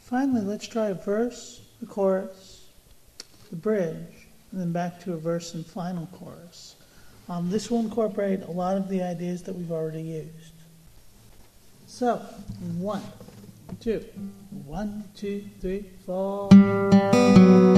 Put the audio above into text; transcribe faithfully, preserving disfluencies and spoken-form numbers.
Finally, let's try a verse, the chorus, the bridge, and then back to a verse and final chorus. Um, this will incorporate a lot of the ideas that we've already used. So, one, two, one, two, three, four.